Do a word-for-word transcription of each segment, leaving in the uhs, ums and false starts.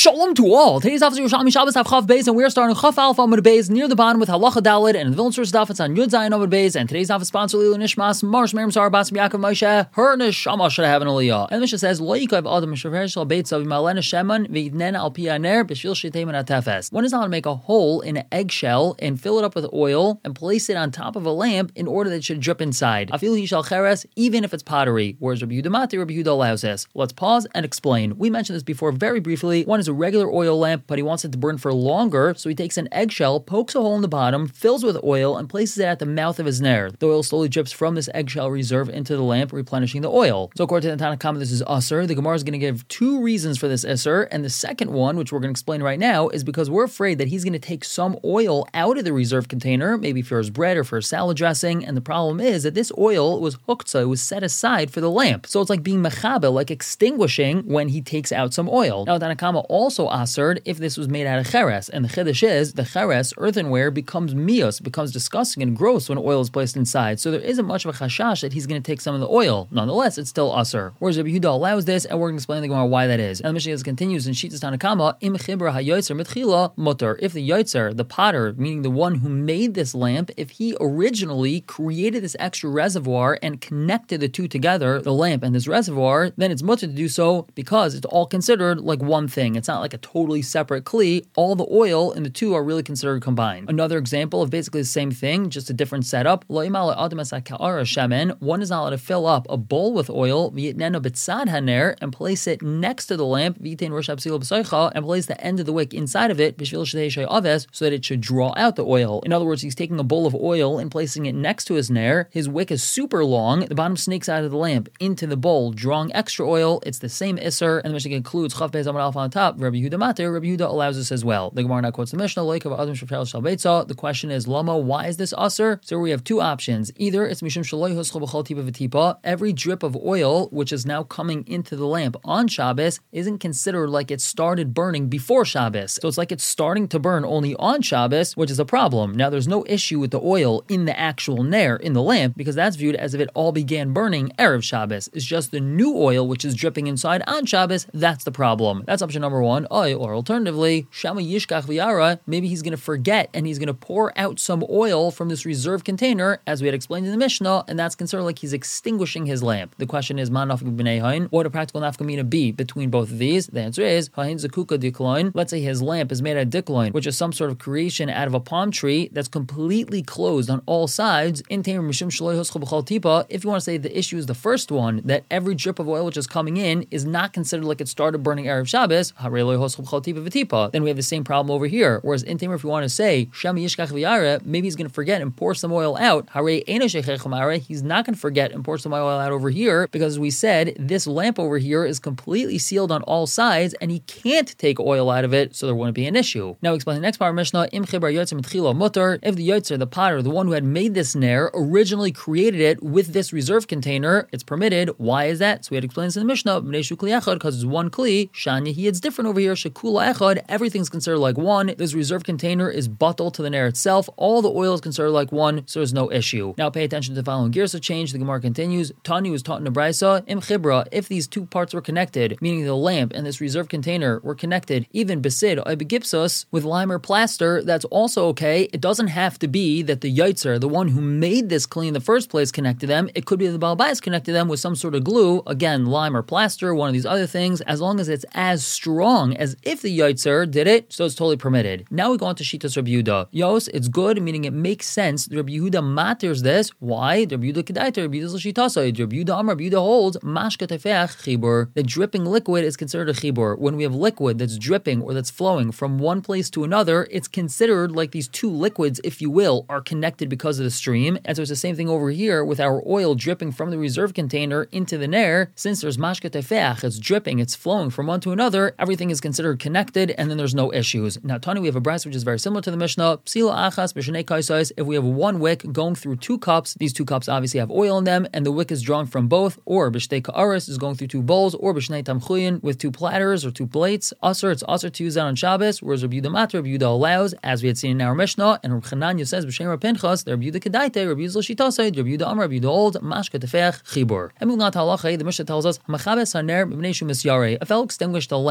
Shalom to all. Today's officer Yerushalmi Shabbos have Chav Beis, and we're starting Chav Alpha Amud Beis near the bottom with Halacha Daled, and the Vilna Source Daf it's on Yud Zayin Amud Beis. And today's office sponsor Lilu Nishmas Marsh Miriam Sar Bas Yaakov Moshe. Her neshama should have an aliyah. And the Mishnah says Lo Yikav Adam Mishaver Shal Beitz Av Malena Sheman V'Yidnen Al Pi Aner B'Shvil Shitei Min HaTefes. One is allowed to make a hole in an eggshell and fill it up with oil and place it on top of a lamp in order that it should drip inside. Afil Hishal Cheres, even if it's pottery. Whereas Rabbi Yehuda Mati, Rabbi Yehuda allows this. Let's pause and explain. We mentioned this before very briefly. One is a regular oil lamp, but he wants it to burn for longer, so he takes an eggshell, pokes a hole in the bottom, fills with oil, and places it at the mouth of his ner. The oil slowly drips from this eggshell reserve into the lamp, replenishing the oil. So according to the Tanna Kama, this is usur. The Gemara is going to give two reasons for this usur, and the second one, which we're going to explain right now, is because we're afraid that he's going to take some oil out of the reserve container, maybe for his bread or for his salad dressing, and the problem is that this oil was huktzah, it was set aside for the lamp. So it's like being mechabe, like extinguishing when he takes out some oil. Now, Tanna Kama also usur if this was made out of cheres, and the chiddush is the cheres, earthenware, becomes mios, becomes disgusting and gross when oil is placed inside. So there isn't much of a chashash that he's going to take some of the oil. Nonetheless, it's still usur. Whereas Rabbi Yehuda allows this, and we're going to explain the Gemara why that is. And the Mishnah continues in Shitas Tanna Kama, im chibra hayotzer mitchila mutter. If the yotzer, the potter, meaning the one who made this lamp, if he originally created this extra reservoir and connected the two together, the lamp and this reservoir, then it's mutter to do so because it's all considered like one thing. It's not like a totally separate kli. All the oil in the two are really considered combined. Another example of basically the same thing, just a different setup. One is not allowed to fill up a bowl with oil and place it next to the lamp and place the end of the wick inside of it so that it should draw out the oil. In other words, he's taking a bowl of oil and placing it next to his ner. His wick is super long. The bottom snakes out of the lamp into the bowl, drawing extra oil. It's the same isser, and the Mishnah concludes Chav Beis Amud Alpha on top. Rabbi Yehuda Mater, Rabbi Yehuda allows this as well. The Gemara now quotes the Mishnah. The question is, Lama, why is this usur? So we have two options. Either it's mishum shaloi huschol b'chol tipa v'tipa. Every drip of oil, which is now coming into the lamp on Shabbos, isn't considered like it started burning before Shabbos. So it's like it's starting to burn only on Shabbos, which is a problem. Now there's no issue with the oil in the actual ner, in the lamp, because that's viewed as if it all began burning Erev Shabbos. It's just the new oil which is dripping inside on Shabbos. That's the problem. That's option number one. Or alternatively, Shama Yishkach V'Yara, maybe he's going to forget and he's going to pour out some oil from this reserve container, as we had explained in the Mishnah, and that's considered like he's extinguishing his lamp. The question is, Man Nafka B'nei Hain, what would a practical nafkamina be between both of these? The answer is, Hain Zakuka Dikloin. Let's say his lamp is made out of dikloin, which is some sort of creation out of a palm tree that's completely closed on all sides. In Tamer Mishum Shaloi Huschol B'chol Tipa, if you want to say the issue is the first one, that every drip of oil which is coming in is not considered like it started burning Erev Shabbos, then we have the same problem over here. Whereas in Tamer, if you want to say Shama Yishkach V'Yara, maybe he's going to forget and pour some oil out. He's not going to forget and pour some oil out over here, because as we said, this lamp over here is completely sealed on all sides and he can't take oil out of it, so there wouldn't be an issue. Now explain the next part of Mishnah. Im chibar yotzer mitchila mutter. If the yotzer, the potter, the one who had made this ner, originally created it with this reserve container, it's permitted. Why is that? So we had explained this in the Mishnah, because it's one kli. Shani, he it's different over here. Shekula echad. Everything's considered like one. This reserve container is bottled to the ner itself. All the oil is considered like one, so there's no issue. Now pay attention to the following gears of change. The Gemara continues. Tani was taught in the Brisa. Im chibra. If these two parts were connected, meaning the lamp and this reserve container were connected, even besid or begipsos, with lime or plaster, that's also okay. It doesn't have to be that the yotzer, the one who made this kli in the first place, connected them. It could be the Baal Bayis connected them with some sort of glue. Again, lime or plaster, one of these other things, as long as it's as strong as if the yotzer did it, so it's totally permitted. Now we go on to Shitas Rabbi Yehuda. Yos, it's good, meaning it makes sense. Rabbi Yehuda maters this. Why? Rabbi Yehuda kedaita, Rabbi Yehuda l'shitasai. Rabbi Yehuda amar, Rabbi Yehuda holds mashka tefeach chibur. The dripping liquid is considered a chibur. When we have liquid that's dripping or that's flowing from one place to another, it's considered like these two liquids, if you will, are connected because of the stream. And so it's the same thing over here with our oil dripping from the reserve container into the ner. Since there's mashka tefeach, it's dripping, it's flowing from one to another, everything is considered connected, and then there's no issues. Now, Tani, we have a brass which is very similar to the Mishnah. Psila achas b'shnei kaisais. If we have one wick going through two cups, these two cups obviously have oil in them, and the wick is drawn from both. Or b'shtei ka'aris is going through two bowls, or b'shnei tamchuyin with two platters or two plates. Usr, it's usr to use that on Shabbos. Whereas Rabbi Yehuda Mater, Rabbi Yehuda allows, as we had seen in our Mishnah, and Rabbi Chananya says b'shem Rav Pinchas, the Rabbi Yehuda kedaite, Rabbi Yehuda l'shitasai, Rabbi Yehuda amar, Rabbi Yehuda old mashka tefeach chibur. And moving on to halacha, the Mishnah tells us, Machabes haner b'bnei shu misyarei. A fellow extinguished a lamp on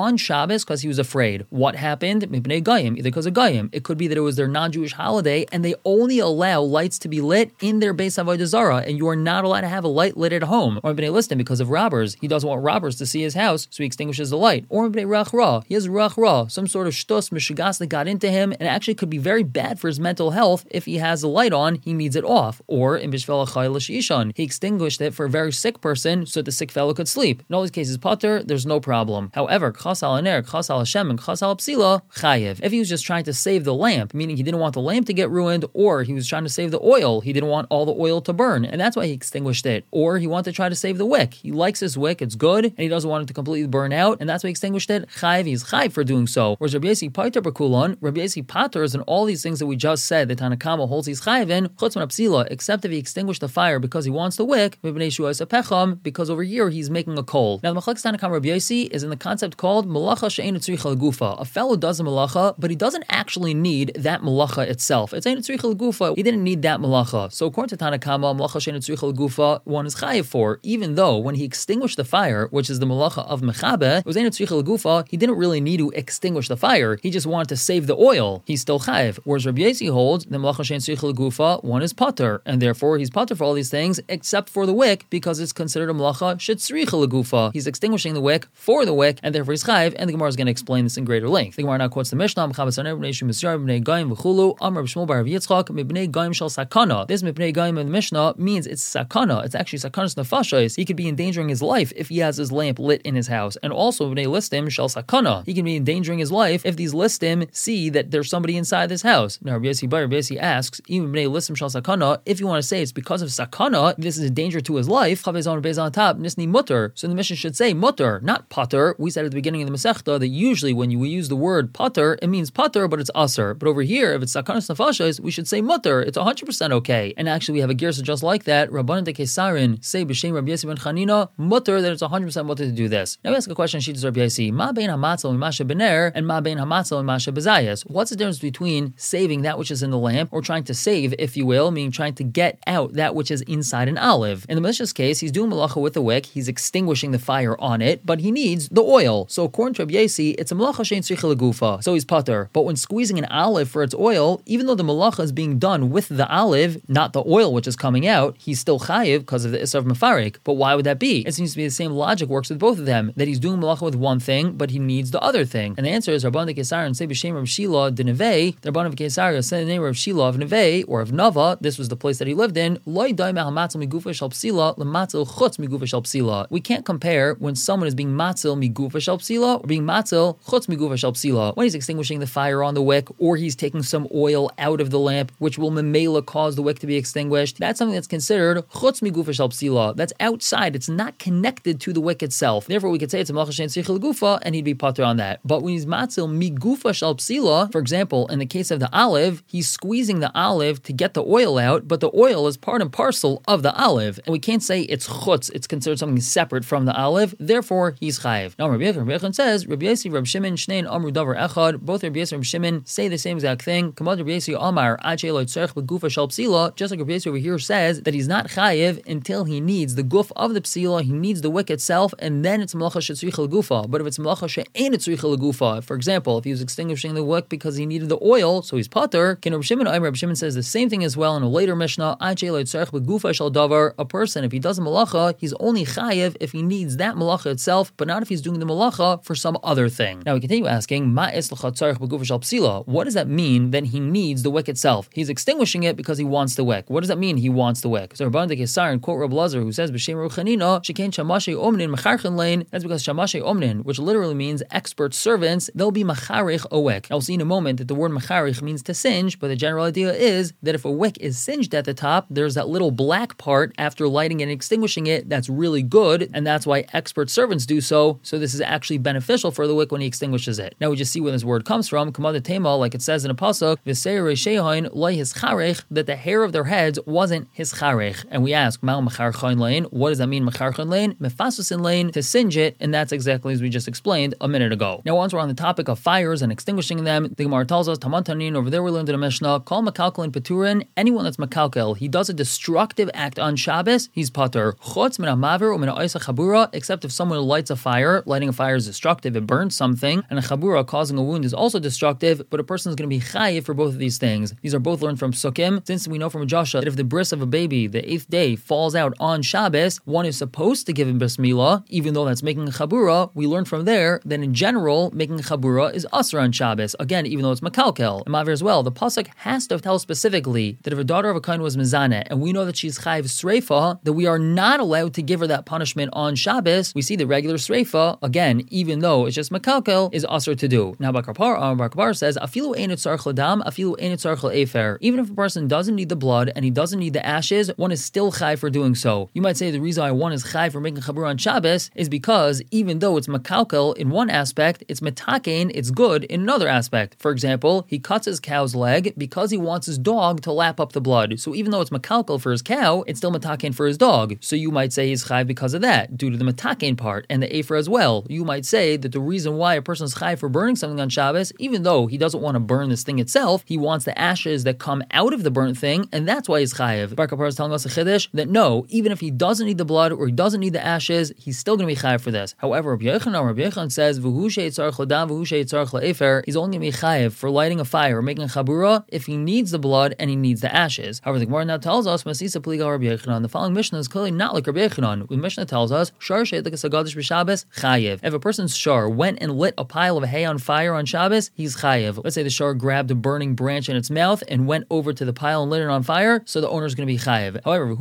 on Shabbos because he was afraid. What happened? Mipnei Goyim, either because of Goyim. It could be that it was their non-Jewish holiday and they only allow lights to be lit in their Beis Avodah Zarah, and you are not allowed to have a light lit at home. Or Mipnei Listim, because of robbers. He doesn't want robbers to see his house, so he extinguishes the light. Or Mipnei Ruach Ra. He has Ruach Ra, some sort of shtus, mishigas that got into him, and actually could be very bad for his mental health. If he has the light on, he needs it off. Or in Bishvel Achai L'Shishan, he extinguished it for a very sick person so the sick fellow could sleep. In all these cases, Pater, there's no problem. However, Chas al Aner, Chas al Hashem, and Chas al Psila, Chayev. If he was just trying to save the lamp, meaning he didn't want the lamp to get ruined, or he was trying to save the oil, he didn't want all the oil to burn, and that's why he extinguished it. Or he wanted to try to save the wick. He likes his wick, it's good, and he doesn't want it to completely burn out, and that's why he extinguished it. Chayev, he's chayev for doing so. Whereas Rabbi Yossi Pater B'Kulon, Rabbi Yossi Paters, and all these things that we just said that Tanakama holds he's chayev in, Chutz min Psila, except if he extinguished the fire because he wants the wick, because over here he's making a coal. Now the Machlekes Tanakama Rabbi Yossi is in the concept called malacha she'ein tzricha l'gufa. A fellow does a malacha, but he doesn't actually need that malacha itself. It's ein tzricha l'gufa. He didn't need that malacha. So according to Tanakama, malacha she'ein tzricha l'gufa, one is chayev for, even though when he extinguished the fire, which is the malacha of mechabe, it was ein tzricha l'gufa, he didn't really need to extinguish the fire. He just wanted to save the oil. He's still chayev. Whereas Rabbi Yossi holds the malacha she'ein tzricha l'gufa, one is pater, and therefore he's pater for all these things except for the wick, because it's considered a malacha she'tzricha l'gufa. He's extinguishing the wick for the wick, and therefore he's chayev, and the Gemara is going to explain this in greater length. The Gemara now quotes the Mishnah, This Mipnei Goyim in the Mishnah means it's sakana. It's actually sakanas nefashos. He could be endangering his life if he has his lamp lit in his house. And also, Mipnei Listim shel sakana. He can be endangering his life if these listim see that there's somebody inside this house. Now, Rabbi Yossi Bar Rabbi Yossi asks, even Mipnei Listim shel sakana, if you want to say it's because of sakana, this is a danger to his life, Chavez on Beis on top, nisni mutter. So the Mishnah should say mutter, not pater. We said at the beginning of the Masechta that usually when you use the word pater, it means pater, but it's aser. But over here, if it's sakanas nefashos, we should say mutter. It's one hundred percent okay. And actually, we have a girsa just like that. Rabbanan de Kesarin say b'shem Rabbi Yossi ben Chanina mutter, that it's one hundred percent mutter to do this. Now we ask a question. She does Rabbi Yossi, ma bein hamatzel and masha bener, and ma bein hamatzel and masha bezayas. What's the difference between saving that which is in the lamp, or trying to save, if you will, meaning trying to get out that which is inside an olive? In the Mishnah's case, he's doing malacha with the wick. He's extinguishing the fire on it, but he needs the oil. So according to Rabbi Yossi, it's a malacha she'ein tzricha l'gufa. So he's pater. But when squeezing an olive for its oil, even though the malacha is being done with the olive, not the oil which is coming out, he's still chayiv because of the isar of mefarik. But why would that be? It seems to be the same logic works with both of them, that he's doing malacha with one thing, but he needs the other thing. And the answer is Rabban de Kesar and say b'shem Rav Shila de Nevei. The Rabban of Kesar said the name of Rav Shila of Nevei or of Nava. This was the place that he lived in. Loi dai mehamatzil migufa shel psila lematzil chutz migufa shel psila. We can't compare when someone is being matzil migufa shel psila or being matzil chutz migufa shel psila. When he's extinguishing the fire on the wick, or he's taking some oil out of the lamp, which will memela cause the wick to be extinguished. That's something that's considered chutz migufa shel psila. That's outside. It's not connected to the wick itself. Therefore, we could say it's a malacha she'ein tzricha l'gufa, and he'd be pater on that. But when he's matzil migufa shel psila, for example, in the case of the olive, he's squeezing the olive to get the oil out, but the oil is part and parcel of the olive, and we can't say it's chutz. It's considered something separate from the olive. Therefore, he's chayiv. Now, Rabbi Yechon says, Rabbi Yossi, Rabbi Shimon, Shnein Amru Davar Echad. Both Rabbi Yossi and Rabbi Shimon say the same exact thing. Kamad Rabbi Yossi Amar Achei Lo Tzarech B'Gufa Shel Psila. Just like Rabbi Yossi over here says that he's not chayiv until he needs the guf of the psila. He needs the wick itself, and then it's malacha she'tzricha l'gufa. But if it's malacha she'ein tzricha l'gufa, for example, if he was extinguishing the wick because he needed the oil, so he's pater. Can Rabbi Shimon? Rabbi Shimon says the same thing as well in a later Mishnah. Achei Lo Tzarech B'Gufa Shel Davar. A person, if he does a malacha, he's only chayiv if he needs that malacha itself, but not if he's doing the malacha for some other thing. Now we continue asking, Ma es l'cha tzarech b'gufa shel psila? What does that mean? Then he needs the wick itself. He's extinguishing it because he wants the wick. What does that mean? He wants the wick. So Rabban de Kesar and quote Reb Lazar, who says b'shem Rav Chanina, shekain shamashe omnin mecharchen lein. That's because shamashe omnin, which literally means expert servants, they'll be macharich a wick. I'll see in a moment that the word macharich means to singe, but the general idea is that if a wick is singed at the top, there's that little black part after lighting and extinguishing it that's really good, and that's why expert servants do so. So this is actually beneficial for the wick when he extinguishes it. Now we just see where this word comes from. Kamad Tema, like it says in a pasuk, v'seirei shehain loy hischarech, that the hair of their heads wasn't hischarech. And we ask, Ma'al mecharchain lein? What does that mean, mecharchain lein? Mefasusin lein, to singe it, and that's exactly as we just explained a minute ago. Now once we're on the topic of fires and extinguishing them, the Gemara tells us, Taman Tanin, over there we learned in the Mishnah, Kol mekalkel in peturin, anyone that's mekalkel, he does a destructive act on Shabbos, he's pater. Chutz min hamaver u'min ha'isa chabura, except if someone lights a fire. Lighting a fire is destructive, it burns something, and a chabura causing a wound is also destructive, but a person is going to be chayiv for both of these things. These are both learned from Sukkim, since we know from Joshua that if the bris of a baby, the eighth day, falls out on Shabbos, one is supposed to give him bris milah, even though that's making a chabura. We learn from there that in general, making a chabura is asr on Shabbos. Again, even though it's makalkel. And Mavir as well, the pasuk has to tell specifically that if a daughter of a kohen was mizaneh, and we know that she's chayiv sreifa, that we are not allowed to give her that punishment on Shabbos. We see the regular sreifa, again, even though it's just makalkel, is asr to do. Now, Bakar Bakar says, afilu ein tzarich ladam, afilu ein tzarich le'efer. Even if a person doesn't need the blood and he doesn't need the ashes, one is still chai for doing so. You might say the reason why one is chai for making chabur on Shabbos is because even though it's makalkel in one aspect, it's metakein, it's good in another aspect. For example, he cuts his cow's leg because he wants his dog to lap up the blood. So even though it's makalkel for his cow, it's still metakein for his dog. So you might say he's chai because of that, due to the metakein part, and the efer as well. You might say that the reason why a person is chai for burning something on Shabbos, even though he doesn't want to burn this thing itself, he wants the ashes that come out of the burnt thing, and that's why he's chayiv. Bar Kapar is telling us a chiddush that no, even if he doesn't need the blood or he doesn't need the ashes, he's still going to be chayiv for this. However, Rabbi Yochanan, Rabbi Yochanan says, "V'hu she'etzarich l'dam, v'hu she'etzarich le'efer." He's only going to be chayiv for lighting a fire or making a chabura if he needs the blood and he needs the ashes. However, the Gemara now tells us, "Masisa pliga Rabbi Yochanan." The following Mishnah is clearly not like Rabbi Yochanan. The Mishnah tells us, "Shar she'edlik asagadish b'Shabbos chayiv." If a person's shar went and lit a pile of hay on fire on Shabbos, he's chayiv. Let's say the shar grabbed a burning branch in its mouth and went over to the pile and lit it on fire, so the owner is going to be chayiv. However,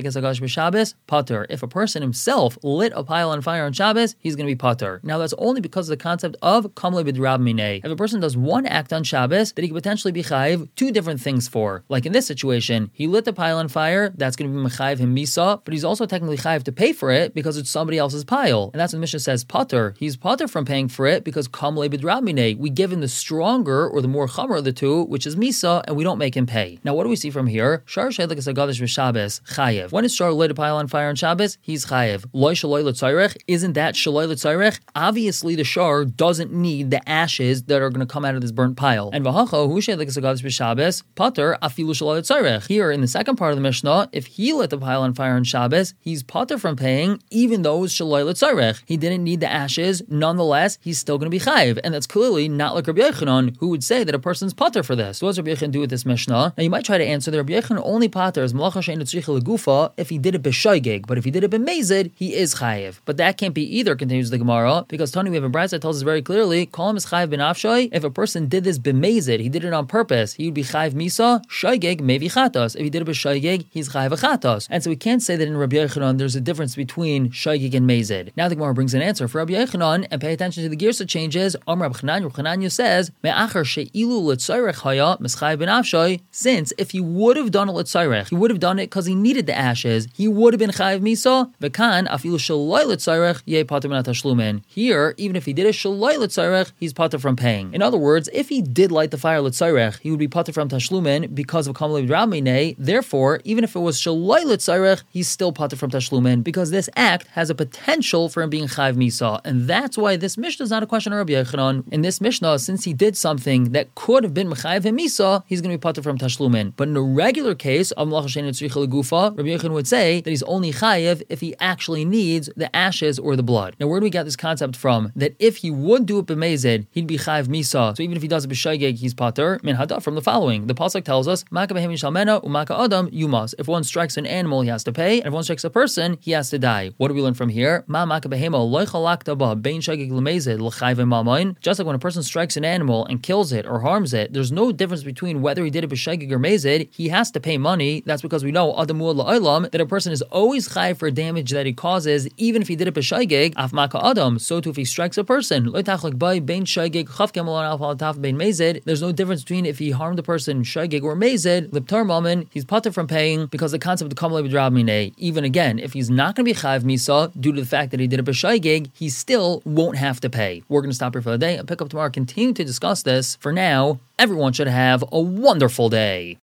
pater. If a person himself lit a pile on fire on Shabbos, he's going to be pater. Now that's only because of the concept of kamle b'drab minei. If a person does one act on Shabbos that he could potentially be chayiv two different things for, like in this situation, he lit the pile on fire, that's going to be mechayiv him misa, but he's also technically chayiv to pay for it because it's somebody else's pile, and that's what the Mishnah says pater. He's pater from paying for it because kamle b'drab minei. We give him the stronger or the more chamer of the two, which is misa, and we don't make him pay. Now, what do we see from here? Shar she'edlik asagadish v'Shabbos chayiv. When is shar lit a pile on fire on Shabbos? He's chayiv. Loi shaloi l'tzarech. Isn't that shaloi l'tzarech? Obviously, the shar doesn't need the ashes that are going to come out of this burnt pile. And v'hacha hu she'edlik asagadish v'Shabbos pater afilu shaloi l'tzarech. Here in the second part of the Mishnah, if he lit the pile on fire on Shabbos, he's pater from paying, even though it's shaloi l'tzarech. He didn't need the ashes. Nonetheless, he's still going to be chayiv, and that's clearly not like Rabbi Yochanan, who would say that a person's pater for this. So what does Rabbi Yochanan do with this Mishnah? Now you might try to answer that Rabbi Yochanan only pater is malacha she'ein tzricha legufa if he did it b'shoigeg, but if he did it b'mezid, he is chayiv. But that can't be either, continues the Gemara, because Tani, we have a brayso that tells us very clearly, call him is chayiv b'nafshay. If a person did this b'mezid, he did it on purpose, he would be chayiv misa, shoigeg maybe chatos. If he did it b'shoigeg, he's chayiv chatos. And so we can't say that in Rabbi Yochanan there's a difference between shoigeg and mezid. Now the Gemara brings an answer for Rabbi Yochanan, and pay attention to the girsa changes. Amar Rabbi Chananya, Rabbi Chananya says, me'achar she'ilu l'tzarech haya mischayiv b'nafshay. Since if he would have done it l'tzarech, he would have done it because he needed the ashes, he would have been chayiv misa. V'kan afilu shaloi l'tzarech yeh pater min tashlumin. Here, even if he did a shaloi l'tzarech, he's pater from paying. In other words, if he did light the fire l'tzarech, he would be pater from tashlumin because of kamle b'drab minei. Therefore, even if it was shaloi l'tzarech, he's still pater from tashlumin because this act has a potential for him being chayiv misa, and that's why this Mishnah is not a question of Rabbi Yochanan. In this Mishnah, since he did something that could have been mechayiv him misa, he's going to be pater from tashlumin. But in a regular case of malacha she'ein tzricha legufa, Rabbi Yochanan would say that he's only chayiv if he actually needs the ashes or the blood. Now, where do we get this concept from? That if he would do it b'mezid, he'd be chayiv misa. So even if he does it b'shoigeg, he's pater. Min hada, from the following. The pasuk tells us, Maka behem yishalmena u'maka adam yumas. If one strikes an animal, he has to pay, and if one strikes a person, he has to die. What do we learn from here? Ma maka behema loy chalakta ba bein shoigeg l'mezid l'chayiv mamayin. Just like when a person strikes an animal and kills it or harms it, there's no difference between whether he did it b'shoigeg or mezid. He has to pay money. That's because we know adamu la'olam that a person is always chayiv for damage that he causes, even if he did it b'shoigeg. Af maka adam. So too if he strikes a person, loy tachlik bay bein shoigeg chaf kemalon alf altaf bein mezid. There's no difference between if he harmed a person shoigeg or mezid. Liptar mammon, he's pater from paying because the concept of kamle b'drab minei. Even again, if he's not going to be chayiv misa due to the fact that he did it b'shoigeg, he still won't have to pay. We're going to stop here for the day and pick up tomorrow, continue to discuss this. For now, everyone should have a wonderful day.